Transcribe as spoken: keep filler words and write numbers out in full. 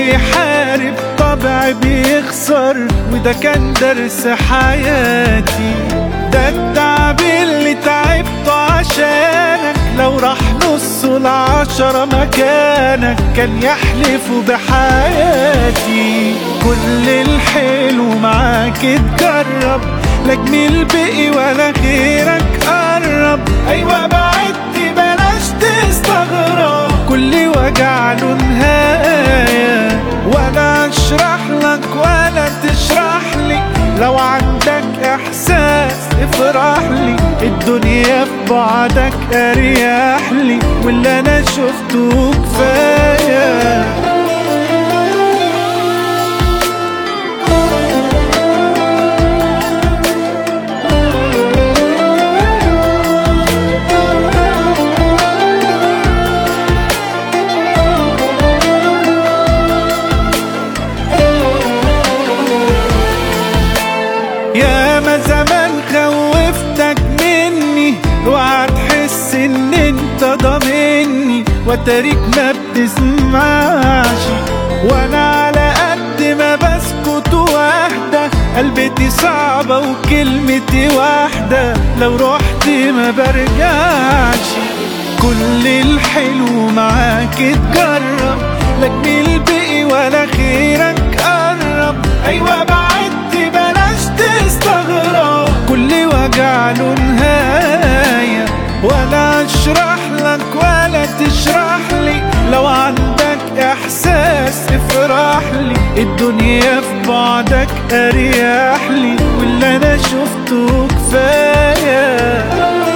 بيحارب طبع بيخسر، وده كان درس حياتي. ده التعب اللي تعبته عشانك، لو راح نص العشرة مكانك كان يحلفوا بحياتي. كل الحلو معاك اتجرب، لا جميل بقي ولا غيرك قرب. ايوه بعدت بلاش تستغرب، كل وجع له نهاية. ولا اشرح لك ولا تشرح لي، لو عندك احساس افرح لي. الدنيا في بعدك اريح لي، واللي انا شفته كفايه. يا ما زمان خوفتك مني، وهتحس ان انت ضامني، وتاريك ما بتسمعش. وانا على قد ما بسكت واهدى، قلبتي صعبة وكلمتي واحدة، لو رحت ما برجعش. كل الحلو معاك اتجرب، لا جميل بقي ولا خيرك قرب. ايوه بعدت بلاش تستغرب، كل وجع له نهاية. ولا اشرح لك ولا تشرح لي، لو عندك احساس افرح لي. الدنيا في بعدك اريح لي، واللي انا شفته كفايه.